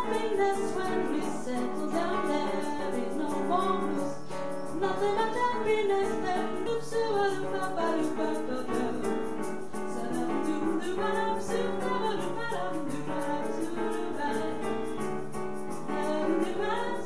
happiness when we settle down. There ain't no more blues, nothing but happiness. Then loops to a loop, a ba loop, a ba ba. Sa da do do ba da su ba ba do ba da do ba da do ba da do ba da.